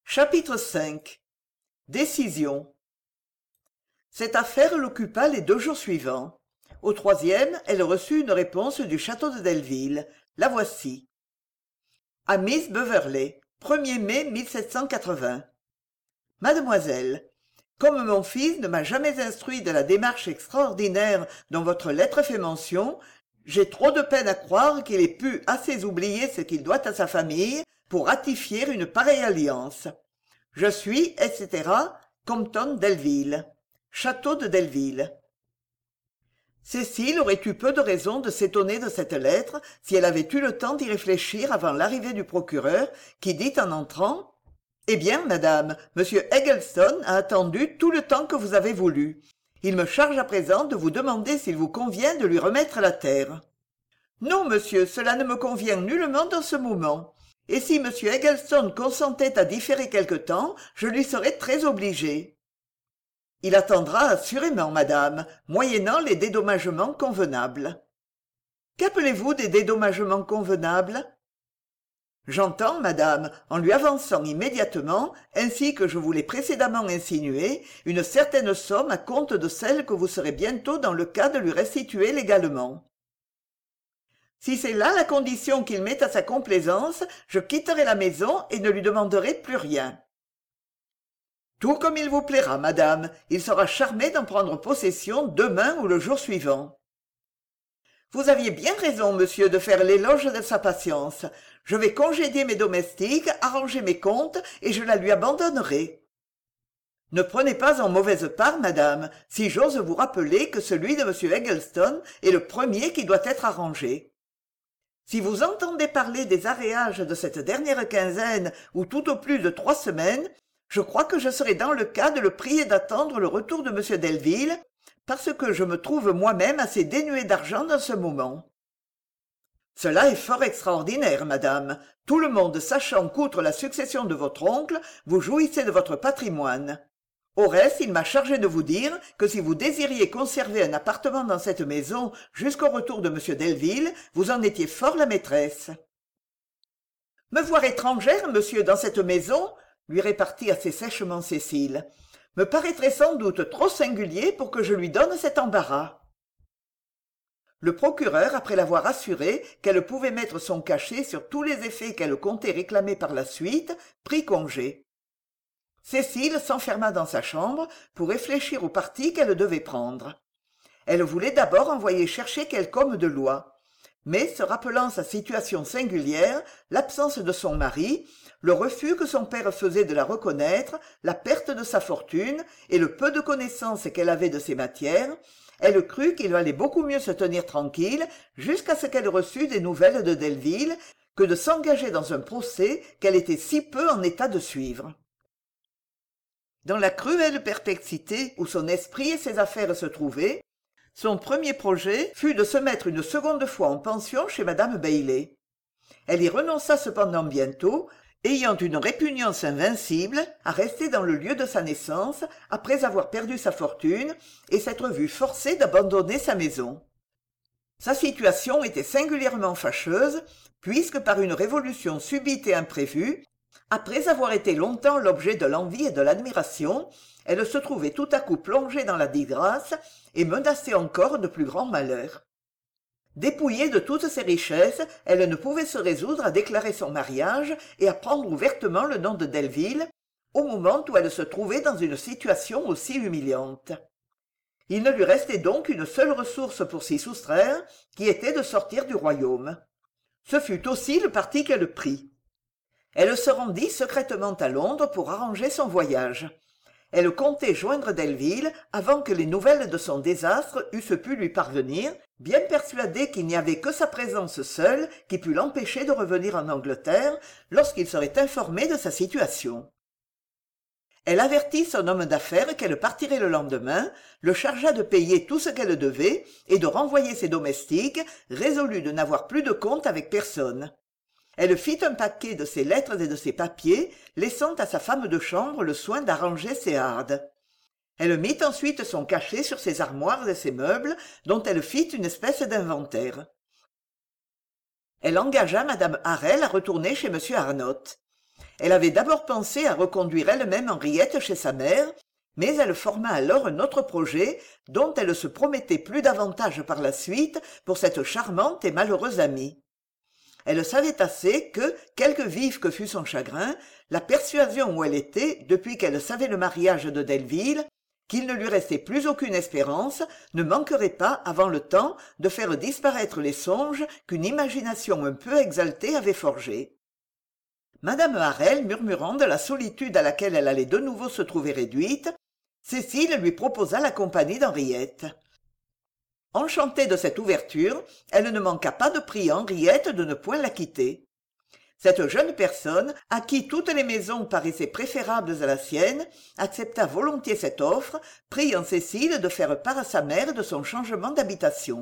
Chapitre V. Décision. Cette affaire l'occupa les 2 jours suivants. Au troisième, elle reçut une réponse du château de Delville. La voici. À Miss Beverley, 1er mai 1780. Mademoiselle, comme mon fils ne m'a jamais instruit de la démarche extraordinaire dont votre lettre fait mention, j'ai trop de peine à croire qu'il ait pu assez oublier ce qu'il doit à sa famille pour ratifier une pareille alliance. Je suis, etc., Compton Delville. Château de Delville. Cécile aurait eu peu de raison de s'étonner de cette lettre si elle avait eu le temps d'y réfléchir avant l'arrivée du procureur, qui dit en entrant « Eh bien, madame, monsieur Eggleston a attendu tout le temps que vous avez voulu. Il me charge à présent de vous demander s'il vous convient de lui remettre la terre. »« Non, monsieur, cela ne me convient nullement dans ce moment. Et si monsieur Eggleston consentait à différer quelque temps, je lui serais très obligé. »« Il attendra assurément, madame, moyennant les dédommagements convenables. »« Qu'appelez-vous des dédommagements convenables ?»« J'entends, madame, en lui avançant immédiatement, ainsi que je vous l'ai précédemment insinué, une certaine somme à compte de celle que vous serez bientôt dans le cas de lui restituer légalement. » Si c'est là la condition qu'il met à sa complaisance, je quitterai la maison et ne lui demanderai plus rien. Tout comme il vous plaira, madame, il sera charmé d'en prendre possession demain ou le jour suivant. Vous aviez bien raison, monsieur, de faire l'éloge de sa patience. Je vais congédier mes domestiques, arranger mes comptes, et je la lui abandonnerai. Ne prenez pas en mauvaise part, madame, si j'ose vous rappeler que celui de monsieur Eggleston est le premier qui doit être arrangé. Si vous entendez parler des arréages de cette dernière quinzaine ou tout au plus de 3 semaines, je crois que je serai dans le cas de le prier d'attendre le retour de M. Delville, parce que je me trouve moi-même assez dénué d'argent dans ce moment. Cela est fort extraordinaire, madame, tout le monde sachant qu'outre la succession de votre oncle, vous jouissez de votre patrimoine. Au reste, il m'a chargé de vous dire que si vous désiriez conserver un appartement dans cette maison jusqu'au retour de M. Delville, vous en étiez fort la maîtresse. « Me voir étrangère, monsieur, dans cette maison ?» lui répartit assez sèchement Cécile, « me paraîtrait sans doute trop singulier pour que je lui donne cet embarras. » Le procureur, après l'avoir assuré qu'elle pouvait mettre son cachet sur tous les effets qu'elle comptait réclamer par la suite, prit congé. Cécile s'enferma dans sa chambre pour réfléchir au parti qu'elle devait prendre. Elle voulait d'abord envoyer chercher quelque homme de loi. Mais, se rappelant sa situation singulière, l'absence de son mari, le refus que son père faisait de la reconnaître, la perte de sa fortune et le peu de connaissances qu'elle avait de ces matières, elle crut qu'il valait beaucoup mieux se tenir tranquille jusqu'à ce qu'elle reçût des nouvelles de Delville que de s'engager dans un procès qu'elle était si peu en état de suivre. Dans la cruelle perplexité où son esprit et ses affaires se trouvaient, son premier projet fut de se mettre une seconde fois en pension chez madame Bailey. Elle y renonça cependant bientôt, ayant une répugnance invincible à rester dans le lieu de sa naissance après avoir perdu sa fortune et s'être vue forcée d'abandonner sa maison. Sa situation était singulièrement fâcheuse, puisque par une révolution subite et imprévue, après avoir été longtemps l'objet de l'envie et de l'admiration, elle se trouvait tout à coup plongée dans la disgrâce et menacée encore de plus grands malheurs. Dépouillée de toutes ses richesses, elle ne pouvait se résoudre à déclarer son mariage et à prendre ouvertement le nom de Delville, au moment où elle se trouvait dans une situation aussi humiliante. Il ne lui restait donc une seule ressource pour s'y soustraire, qui était de sortir du royaume. Ce fut aussi le parti qu'elle prit. Elle se rendit secrètement à Londres pour arranger son voyage. Elle comptait joindre Delville avant que les nouvelles de son désastre eussent pu lui parvenir, bien persuadée qu'il n'y avait que sa présence seule qui pût l'empêcher de revenir en Angleterre lorsqu'il serait informé de sa situation. Elle avertit son homme d'affaires qu'elle partirait le lendemain, le chargea de payer tout ce qu'elle devait et de renvoyer ses domestiques, résolue de n'avoir plus de compte avec personne. Elle fit un paquet de ses lettres et de ses papiers, laissant à sa femme de chambre le soin d'arranger ses hardes. Elle mit ensuite son cachet sur ses armoires et ses meubles, dont elle fit une espèce d'inventaire. Elle engagea madame Harrel à retourner chez M. Arnott. Elle avait d'abord pensé à reconduire elle-même Henriette chez sa mère, mais elle forma alors un autre projet dont elle se promettait plus d'avantages par la suite pour cette charmante et malheureuse amie. Elle savait assez que, quelque vif que fût son chagrin, la persuasion où elle était, depuis qu'elle savait le mariage de Delville, qu'il ne lui restait plus aucune espérance, ne manquerait pas, avant le temps, de faire disparaître les songes qu'une imagination un peu exaltée avait forgés. Madame Harel murmurant de la solitude à laquelle elle allait de nouveau se trouver réduite, Cécile lui proposa la compagnie d'Henriette. Enchantée de cette ouverture, elle ne manqua pas de prier Henriette de ne point la quitter. Cette jeune personne, à qui toutes les maisons paraissaient préférables à la sienne, accepta volontiers cette offre, priant Cécile de faire part à sa mère de son changement d'habitation.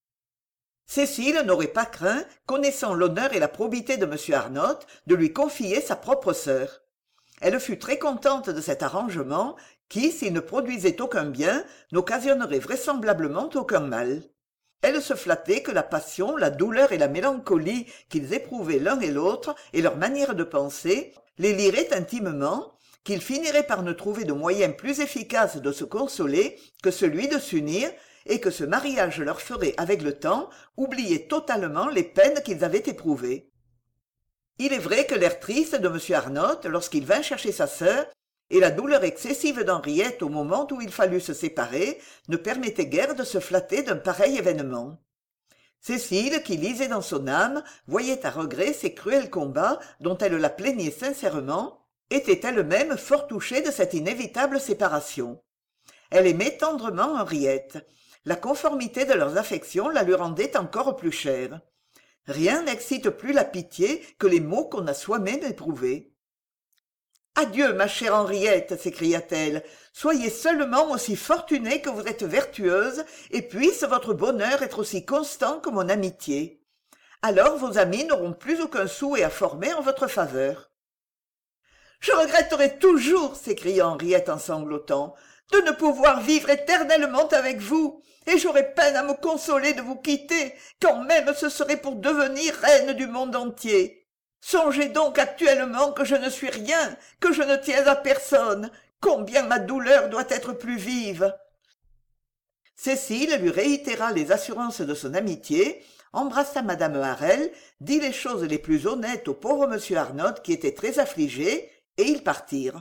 Cécile n'aurait pas craint, connaissant l'honneur et la probité de M. Arnott, de lui confier sa propre sœur. Elle fut très contente de cet arrangement qui, s'il ne produisait aucun bien, n'occasionnerait vraisemblablement aucun mal. Elle se flattait que la passion, la douleur et la mélancolie qu'ils éprouvaient l'un et l'autre, et leur manière de penser, les lieraient intimement, qu'ils finiraient par ne trouver de moyen plus efficace de se consoler que celui de s'unir, et que ce mariage leur ferait, avec le temps, oublier totalement les peines qu'ils avaient éprouvées. Il est vrai que l'air triste de M. Arnott, lorsqu'il vint chercher sa sœur, et la douleur excessive d'Henriette au moment où il fallut se séparer, ne permettaient guère de se flatter d'un pareil événement. Cécile, qui lisait dans son âme, voyait à regret ces cruels combats dont elle la plaignait sincèrement, était elle-même fort touchée de cette inévitable séparation. Elle aimait tendrement Henriette. La conformité de leurs affections la lui rendait encore plus chère. Rien n'excite plus la pitié que les maux qu'on a soi-même éprouvés. « Adieu, ma chère Henriette, s'écria-t-elle, soyez seulement aussi fortunée que vous êtes vertueuse, et puisse votre bonheur être aussi constant que mon amitié. Alors vos amis n'auront plus aucun souhait à former en votre faveur. »« Je regretterai toujours, s'écria Henriette en sanglotant, de ne pouvoir vivre éternellement avec vous, et j'aurai peine à me consoler de vous quitter, quand même ce serait pour devenir reine du monde entier. Songez donc actuellement que je ne suis rien, que je ne tiens à personne, combien ma douleur doit être plus vive. » Cécile lui réitéra les assurances de son amitié, embrassa madame Harel, dit les choses les plus honnêtes au pauvre monsieur Arnott qui était très affligé, et ils partirent.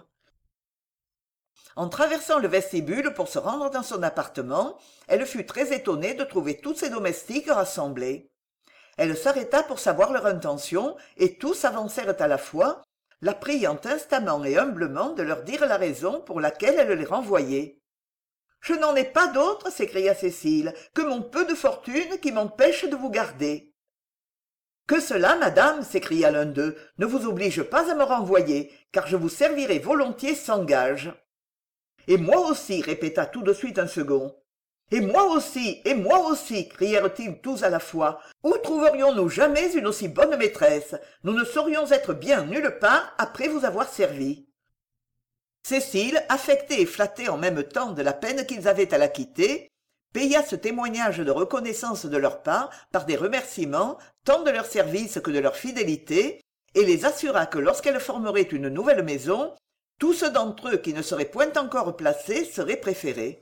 En traversant le vestibule pour se rendre dans son appartement, elle fut très étonnée de trouver tous ses domestiques rassemblés. Elle s'arrêta pour savoir leur intention, et tous avancèrent à la fois, la priant instamment et humblement de leur dire la raison pour laquelle elle les renvoyait. « Je n'en ai pas d'autre, s'écria Cécile, que mon peu de fortune qui m'empêche de vous garder. »« Que cela, madame, s'écria l'un d'eux, ne vous oblige pas à me renvoyer, car je vous servirai volontiers sans gage. »« Et moi aussi, répéta tout de suite un second. Et moi aussi, crièrent-ils tous à la fois. Où trouverions-nous jamais une aussi bonne maîtresse? Nous ne saurions être bien nulle part après vous avoir servi. Cécile, affectée et flattée en même temps de la peine qu'ils avaient à la quitter, paya ce témoignage de reconnaissance de leur part par des remerciements, tant de leur service que de leur fidélité, et les assura que lorsqu'elle formerait une nouvelle maison, tous ceux d'entre eux qui ne seraient point encore placés seraient préférés.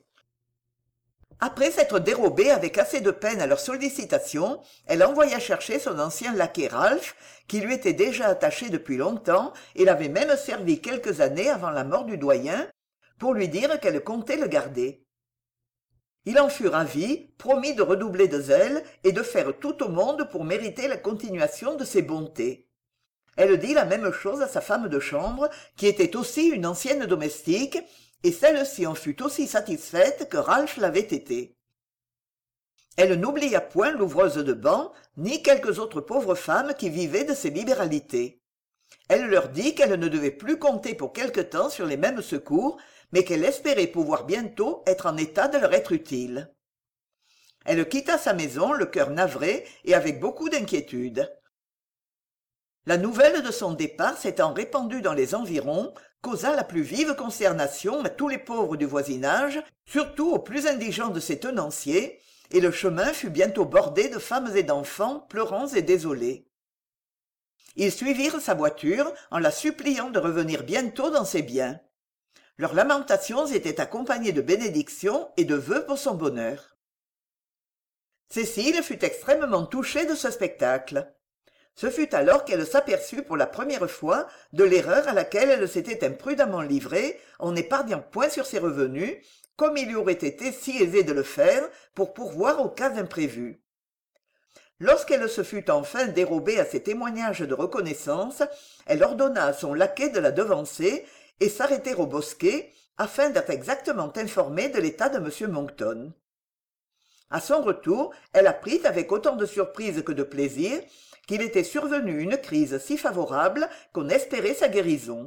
Après s'être dérobée avec assez de peine à leurs sollicitations, elle envoya chercher son ancien laquais Ralph, qui lui était déjà attaché depuis longtemps et l'avait même servi quelques années avant la mort du doyen, pour lui dire qu'elle comptait le garder. Il en fut ravi, promit de redoubler de zèle et de faire tout au monde pour mériter la continuation de ses bontés. Elle dit la même chose à sa femme de chambre, qui était aussi une ancienne domestique, et celle-ci en fut aussi satisfaite que Ralph l'avait été. Elle n'oublia point l'ouvreuse de banc, ni quelques autres pauvres femmes qui vivaient de ses libéralités. Elle leur dit qu'elle ne devait plus compter pour quelque temps sur les mêmes secours, mais qu'elle espérait pouvoir bientôt être en état de leur être utile. Elle quitta sa maison, le cœur navré et avec beaucoup d'inquiétude. La nouvelle de son départ s'étant répandue dans les environs, causa la plus vive consternation à tous les pauvres du voisinage, surtout aux plus indigents de ses tenanciers, et le chemin fut bientôt bordé de femmes et d'enfants pleurants et désolés. Ils suivirent sa voiture en la suppliant de revenir bientôt dans ses biens. Leurs lamentations étaient accompagnées de bénédictions et de vœux pour son bonheur. Cécile fut extrêmement touchée de ce spectacle. Ce fut alors qu'elle s'aperçut pour la première fois de l'erreur à laquelle elle s'était imprudemment livrée en n'épargnant point sur ses revenus, comme il lui aurait été si aisé de le faire pour pourvoir aux cas imprévus. Lorsqu'elle se fut enfin dérobée à ces témoignages de reconnaissance, elle ordonna à son laquais de la devancer et s'arrêter au bosquet afin d'être exactement informée de l'état de M. Monkton. À son retour, elle apprit avec autant de surprise que de plaisir qu'il était survenu une crise si favorable qu'on espérait sa guérison.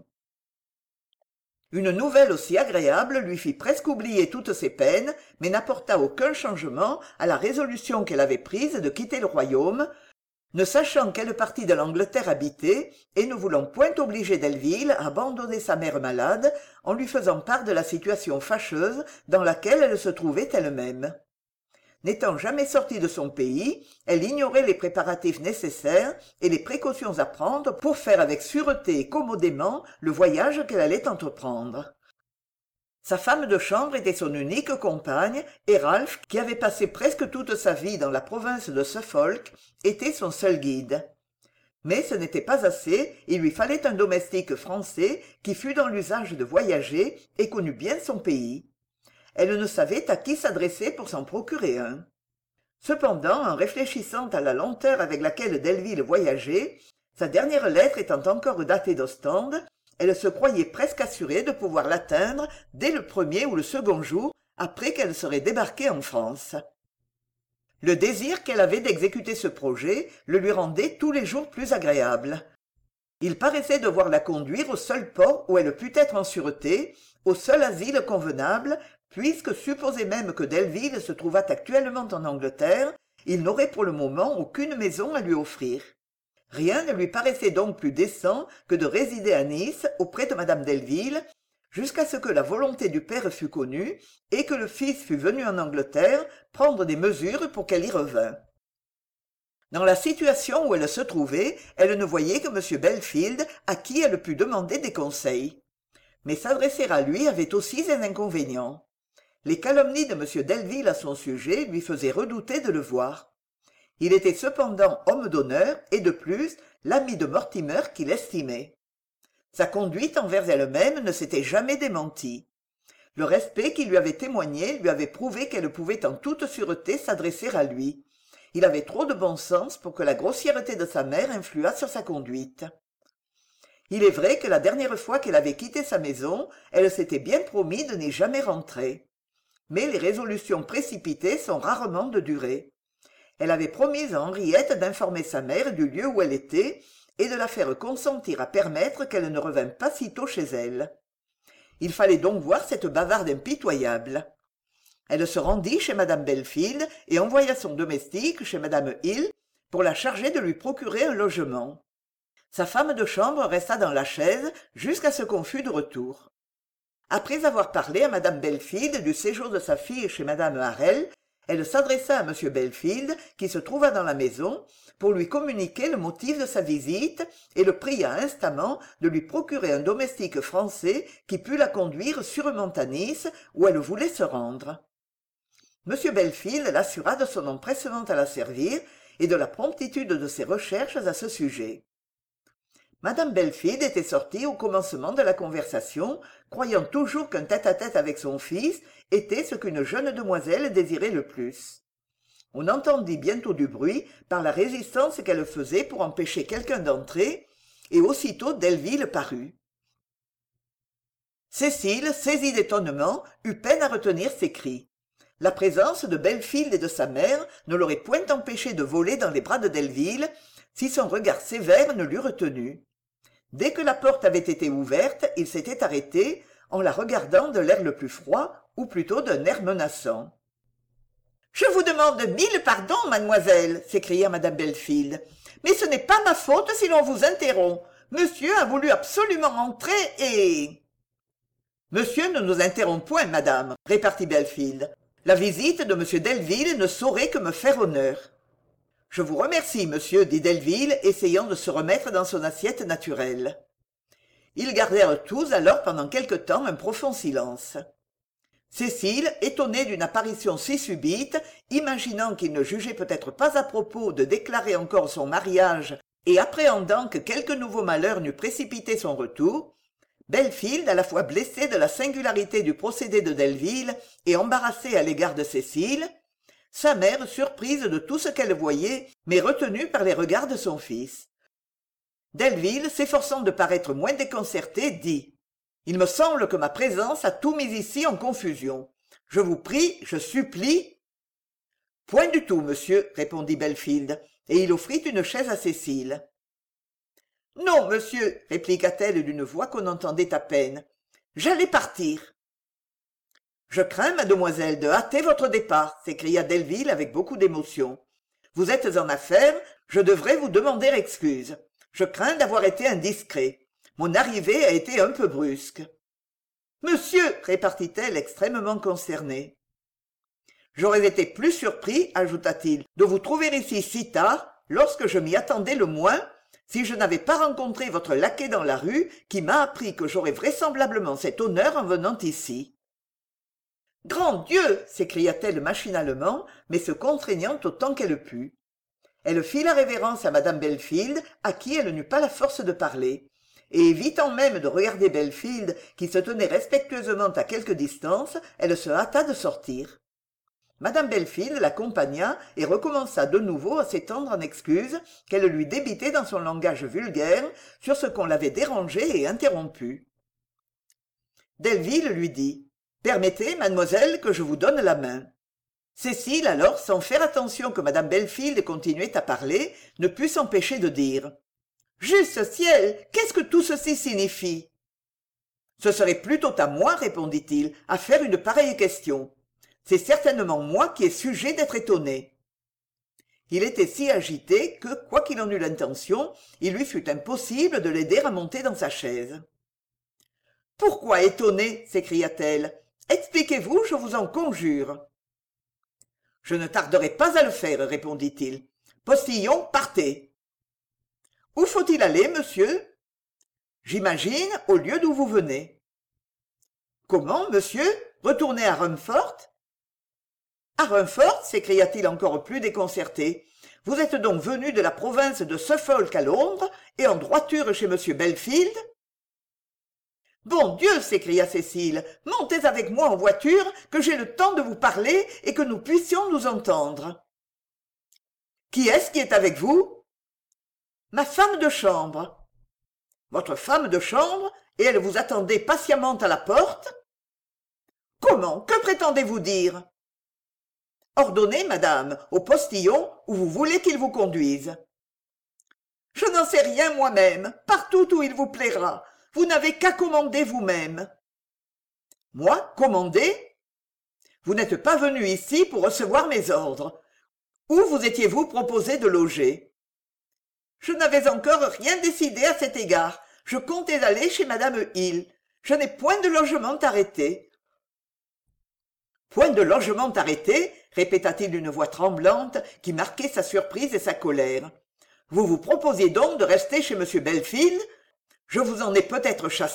Une nouvelle aussi agréable lui fit presque oublier toutes ses peines, mais n'apporta aucun changement à la résolution qu'elle avait prise de quitter le royaume, ne sachant quelle partie de l'Angleterre habiter et ne voulant point obliger Delville à abandonner sa mère malade en lui faisant part de la situation fâcheuse dans laquelle elle se trouvait elle-même. N'étant jamais sortie de son pays, elle ignorait les préparatifs nécessaires et les précautions à prendre pour faire avec sûreté et commodément le voyage qu'elle allait entreprendre. Sa femme de chambre était son unique compagne, et Ralph, qui avait passé presque toute sa vie dans la province de Suffolk, était son seul guide. Mais ce n'était pas assez, il lui fallait un domestique français qui fût dans l'usage de voyager et connût bien son pays. Elle ne savait à qui s'adresser pour s'en procurer un. Cependant, en réfléchissant à la lenteur avec laquelle Delville voyageait, sa dernière lettre étant encore datée d'Ostende, elle se croyait presque assurée de pouvoir l'atteindre dès le premier ou le second jour après qu'elle serait débarquée en France. Le désir qu'elle avait d'exécuter ce projet le lui rendait tous les jours plus agréable. Il paraissait devoir la conduire au seul port où elle pût être en sûreté, au seul asile convenable, puisque supposé même que Delville se trouvât actuellement en Angleterre, il n'aurait pour le moment aucune maison à lui offrir. Rien ne lui paraissait donc plus décent que de résider à Nice auprès de madame Delville, jusqu'à ce que la volonté du père fût connue et que le fils fût venu en Angleterre prendre des mesures pour qu'elle y revînt. Dans la situation où elle se trouvait, elle ne voyait que M. Belfield à qui elle pût demander des conseils. Mais s'adresser à lui avait aussi ses inconvénients. Les calomnies de M. Delville à son sujet lui faisaient redouter de le voir. Il était cependant homme d'honneur et de plus l'ami de Mortimer qu'il estimait. Sa conduite envers elle-même ne s'était jamais démentie. Le respect qu'il lui avait témoigné lui avait prouvé qu'elle pouvait en toute sûreté s'adresser à lui. Il avait trop de bon sens pour que la grossièreté de sa mère influât sur sa conduite. Il est vrai que la dernière fois qu'elle avait quitté sa maison, elle s'était bien promis de n'y jamais rentrer. Mais les résolutions précipitées sont rarement de durée. Elle avait promis à Henriette d'informer sa mère du lieu où elle était et de la faire consentir à permettre qu'elle ne revînt pas sitôt chez elle. Il fallait donc voir cette bavarde impitoyable. Elle se rendit chez madame Belfield et envoya son domestique chez madame Hill pour la charger de lui procurer un logement. Sa femme de chambre resta dans la chaise jusqu'à ce qu'on fût de retour. Après avoir parlé à madame Belfield du séjour de sa fille chez madame Harrel, elle s'adressa à M. Belfield, qui se trouva dans la maison, pour lui communiquer le motif de sa visite et le pria instamment de lui procurer un domestique français qui pût la conduire sûrement à Nice, où elle voulait se rendre. M. Belfield l'assura de son empressement à la servir et de la promptitude de ses recherches à ce sujet. Madame Belfield était sortie au commencement de la conversation, croyant toujours qu'un tête-à-tête avec son fils était ce qu'une jeune demoiselle désirait le plus. On entendit bientôt du bruit par la résistance qu'elle faisait pour empêcher quelqu'un d'entrer, et aussitôt Delville parut. Cécile, saisie d'étonnement, eut peine à retenir ses cris. La présence de Belfield et de sa mère ne l'aurait point empêché de voler dans les bras de Delville, si son regard sévère ne l'eût retenu. Dès que la porte avait été ouverte, il s'était arrêté, en la regardant de l'air le plus froid, ou plutôt d'un air menaçant. « Je vous demande 1000 pardons, mademoiselle, s'écria madame Belfield, mais ce n'est pas ma faute si l'on vous interrompt. Monsieur a voulu absolument entrer et... Monsieur ne nous interrompt point, madame, répartit Belfield. La visite de monsieur Delville ne saurait que me faire honneur. Je vous remercie, monsieur, dit Delville, essayant de se remettre dans son assiette naturelle. Ils gardèrent tous alors pendant quelque temps un profond silence. Cécile, étonnée d'une apparition si subite, imaginant qu'il ne jugeait peut-être pas à propos de déclarer encore son mariage et appréhendant que quelque nouveau malheur n'eût précipité son retour, Belfield, à la fois blessé de la singularité du procédé de Delville et embarrassé à l'égard de Cécile, sa mère surprise de tout ce qu'elle voyait, mais retenue par les regards de son fils. Delville, s'efforçant de paraître moins déconcerté, dit « Il me semble que ma présence a tout mis ici en confusion. Je vous prie, je supplie… » « Point du tout, monsieur, » répondit Belfield, et il offrit une chaise à Cécile. « Non, monsieur, » répliqua-t-elle d'une voix qu'on entendait à peine. « J'allais partir. »« Je crains, mademoiselle, de hâter votre départ, » s'écria Delville avec beaucoup d'émotion. « Vous êtes en affaires, je devrais vous demander excuse. Je crains d'avoir été indiscret. Mon arrivée a été un peu brusque. »« Monsieur, » répartit-elle extrêmement concernée. « J'aurais été plus surpris, ajouta-t-il, de vous trouver ici si tard, lorsque je m'y attendais le moins, si je n'avais pas rencontré votre laquais dans la rue, qui m'a appris que j'aurais vraisemblablement cet honneur en venant ici. »« Grand Dieu !» s'écria-t-elle machinalement, mais se contraignant autant qu'elle put. Elle fit la révérence à madame Belfield, à qui elle n'eut pas la force de parler, et évitant même de regarder Belfield, qui se tenait respectueusement à quelque distance, elle se hâta de sortir. Madame Belfield l'accompagna et recommença de nouveau à s'étendre en excuses qu'elle lui débitait dans son langage vulgaire sur ce qu'on l'avait dérangée et interrompue. Delville lui dit « Permettez, mademoiselle, que je vous donne la main. » Cécile, alors, sans faire attention que madame Belfield continuait à parler, ne put s'empêcher de dire « Juste ciel, qu'est-ce que tout ceci signifie ?»« Ce serait plutôt à moi, répondit-il, à faire une pareille question. C'est certainement moi qui ai sujet d'être étonné. » Il était si agité que, quoi qu'il en eût l'intention, il lui fut impossible de l'aider à monter dans sa chaise. « Pourquoi étonné ?» s'écria-t-elle. « Expliquez-vous, je vous en conjure. »« Je ne tarderai pas à le faire, répondit-il. Postillon, partez. »« Où faut-il aller, monsieur ?»« J'imagine au lieu d'où vous venez. »« Comment, monsieur ? Retourner à Rumford ?»« À Rumford ?» s'écria-t-il encore plus déconcerté. « Vous êtes donc venu de la province de Suffolk à Londres, et en droiture chez monsieur Belfield ?»« Bon Dieu !» s'écria Cécile, « montez avec moi en voiture, que j'ai le temps de vous parler et que nous puissions nous entendre. »« Qui est-ce qui est avec vous ?»« Ma femme de chambre. »« Votre femme de chambre, et elle vous attendait patiemment à la porte ?»« Comment ? Que prétendez-vous dire ?»« Ordonnez, madame, au postillon où vous voulez qu'il vous conduise. »« Je n'en sais rien moi-même, partout où il vous plaira. Vous n'avez qu'à commander vous-même. »« Moi, commander ? Vous n'êtes pas venu ici pour recevoir mes ordres. Où vous étiez-vous proposé de loger ? » Je n'avais encore rien décidé à cet égard. Je comptais aller chez madame Hill. Je n'ai point de logement arrêté. « Point de logement arrêté ?» répéta-t-il d'une voix tremblante qui marquait sa surprise et sa colère. « Vous vous proposiez donc de rester chez monsieur Belfield ? Je vous en ai peut-être chassé ?»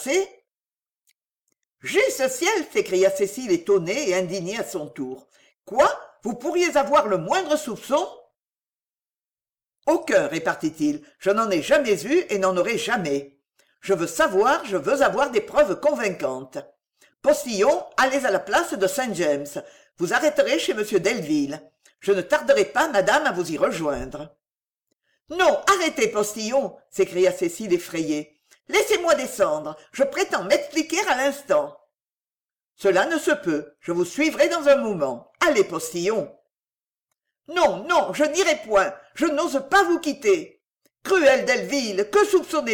« Juste ciel !» s'écria Cécile étonnée et indignée à son tour. « Quoi ? Vous pourriez avoir le moindre soupçon ?»« Aucun, répartit-il. Je n'en ai jamais eu et n'en aurai jamais. Je veux avoir des preuves convaincantes. Postillon, allez à la place de Saint-James. Vous arrêterez chez monsieur Delville. Je ne tarderai pas, madame, à vous y rejoindre. »« Non, arrêtez, postillon !» s'écria Cécile effrayée. « Laissez-moi descendre. Je prétends m'expliquer à l'instant. »« Cela ne se peut. Je vous suivrai dans un moment. Allez, postillon. »« Non, non, je n'irai point. Je n'ose pas vous quitter. Cruel Delville, que soupçonnez-vous ?»«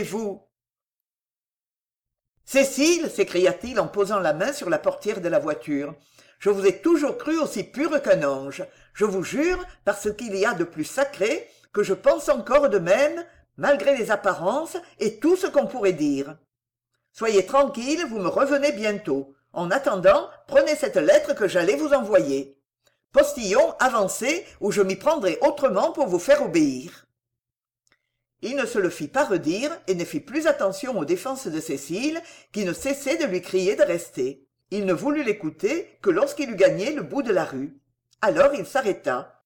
Cécile, s'écria-t-il en posant la main sur la portière de la voiture, je vous ai toujours cru aussi pure qu'un ange. Je vous jure, par ce qu'il y a de plus sacré, que je pense encore de même, malgré les apparences et tout ce qu'on pourrait dire. Soyez tranquille, vous me revenez bientôt. En attendant, prenez cette lettre que j'allais vous envoyer. Postillon, avancez, ou je m'y prendrai autrement pour vous faire obéir. Il ne se le fit pas redire et ne fit plus attention aux défenses de Cécile, qui ne cessait de lui crier de rester. Il ne voulut l'écouter que lorsqu'il eut gagné le bout de la rue. Alors il s'arrêta.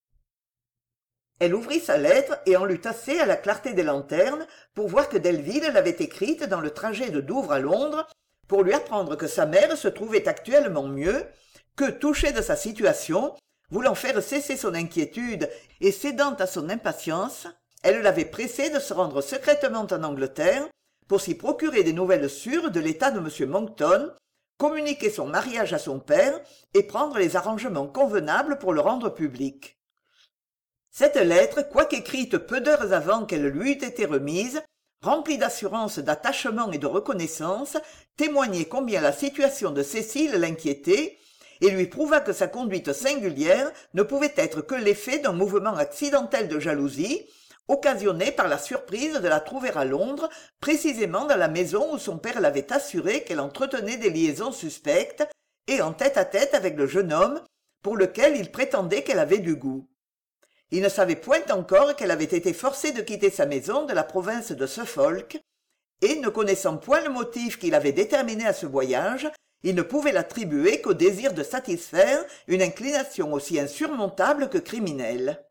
Elle ouvrit sa lettre et en lut assez à la clarté des lanternes pour voir que Delville l'avait écrite dans le trajet de Douvres à Londres, pour lui apprendre que sa mère se trouvait actuellement mieux, que, touchée de sa situation, voulant faire cesser son inquiétude et cédant à son impatience, elle l'avait pressé de se rendre secrètement en Angleterre pour s'y procurer des nouvelles sûres de l'état de M. Monckton, communiquer son mariage à son père et prendre les arrangements convenables pour le rendre public. Cette lettre, quoique écrite peu d'heures avant qu'elle lui eût été remise, remplie d'assurance, d'attachement et de reconnaissance, témoignait combien la situation de Cécile l'inquiétait et lui prouva que sa conduite singulière ne pouvait être que l'effet d'un mouvement accidentel de jalousie, occasionné par la surprise de la trouver à Londres, précisément dans la maison où son père l'avait assuré qu'elle entretenait des liaisons suspectes, et en tête-à-tête avec le jeune homme, pour lequel il prétendait qu'elle avait du goût. Il ne savait point encore qu'elle avait été forcée de quitter sa maison de la province de Suffolk, et, ne connaissant point le motif qui l'avait déterminée à ce voyage, il ne pouvait l'attribuer qu'au désir de satisfaire une inclination aussi insurmontable que criminelle.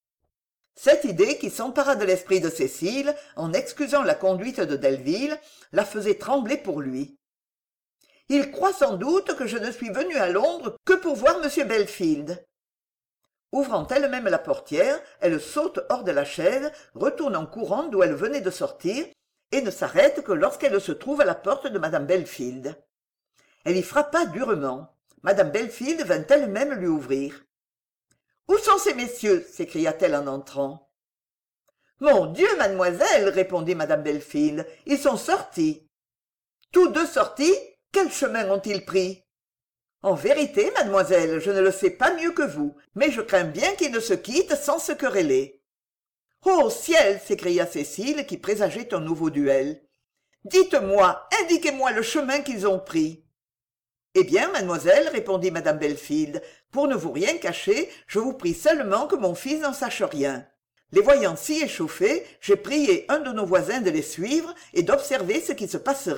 Cette idée qui s'empara de l'esprit de Cécile, en excusant la conduite de Delville, la faisait trembler pour lui. « Il croit sans doute que je ne suis venue à Londres que pour voir M. Belfield. » Ouvrant elle-même la portière, elle saute hors de la chaise, retourne en courant d'où elle venait de sortir, et ne s'arrête que lorsqu'elle se trouve à la porte de Madame Belfield. Elle y frappa durement. Madame Belfield vint elle-même lui ouvrir. « Où sont ces messieurs ?» s'écria-t-elle en entrant. « Mon Dieu, mademoiselle !» répondit Madame Belfield, « ils sont sortis. »« Tous deux sortis ? Quel chemin ont-ils pris ?»« En vérité, mademoiselle, je ne le sais pas mieux que vous, mais je crains bien qu'ils ne se quittent sans se quereller. »« Ô ciel !» s'écria Cécile, qui présageait un nouveau duel. « Dites-moi, indiquez-moi le chemin qu'ils ont pris. » « Eh bien, mademoiselle, répondit Madame Belfield, pour ne vous rien cacher, je vous prie seulement que mon fils n'en sache rien. Les voyant si échauffés, j'ai prié un de nos voisins de les suivre et d'observer ce qui se passerait. »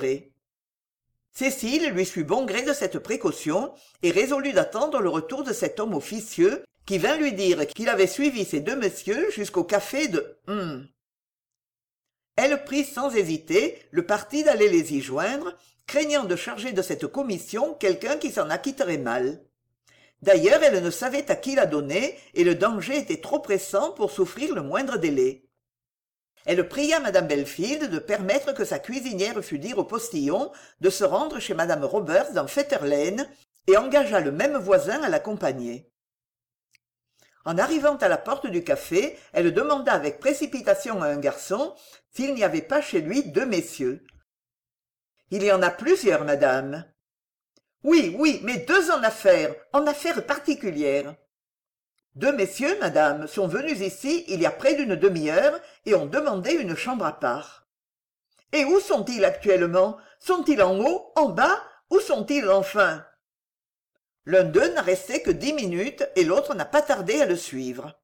Cécile lui sut bon gré de cette précaution et résolut d'attendre le retour de cet homme officieux qui vint lui dire qu'il avait suivi ces deux messieurs jusqu'au café de Elle prit sans hésiter le parti d'aller les y joindre, craignant de charger de cette commission quelqu'un qui s'en acquitterait mal. D'ailleurs, elle ne savait à qui la donner, et le danger était trop pressant pour souffrir le moindre délai. Elle pria Madame Belfield de permettre que sa cuisinière fût dire au postillon de se rendre chez Madame Roberts dans Fetter Lane, et engagea le même voisin à l'accompagner. En arrivant à la porte du café, elle demanda avec précipitation à un garçon s'il n'y avait pas chez lui deux messieurs. « Il y en a plusieurs, madame. »« Oui, oui, mais deux en affaires particulières. »« Deux messieurs, madame, sont venus ici il y a près d'une demi-heure et ont demandé une chambre à part. »« Et où sont-ils actuellement? Sont-ils en haut, en bas? Où sont-ils enfin ?» L'un d'eux n'a resté que 10 minutes et l'autre n'a pas tardé à le suivre.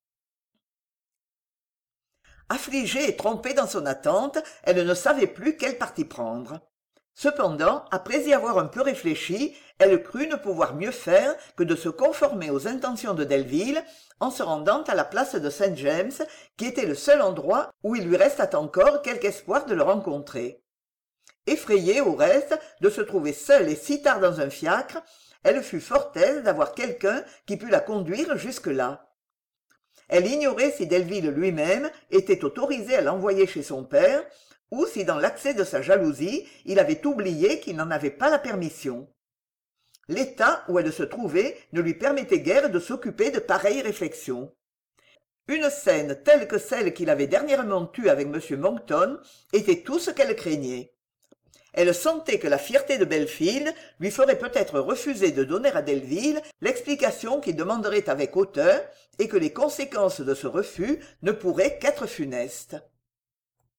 Affligée et trompée dans son attente, elle ne savait plus quel parti prendre. Cependant, après y avoir un peu réfléchi, elle crut ne pouvoir mieux faire que de se conformer aux intentions de Delville en se rendant à la place de Saint-James, qui était le seul endroit où il lui restât encore quelque espoir de le rencontrer. Effrayée, au reste, de se trouver seule et si tard dans un fiacre, elle fut fort aise d'avoir quelqu'un qui pût la conduire jusque-là. Elle ignorait si Delville lui-même était autorisé à l'envoyer chez son père, ou si dans l'accès de sa jalousie, il avait oublié qu'il n'en avait pas la permission. L'état où elle se trouvait ne lui permettait guère de s'occuper de pareilles réflexions. Une scène telle que celle qu'il avait dernièrement eue avec M. Monckton était tout ce qu'elle craignait. Elle sentait que la fierté de Belfield lui ferait peut-être refuser de donner à Delville l'explication qu'il demanderait avec hauteur et que les conséquences de ce refus ne pourraient qu'être funestes.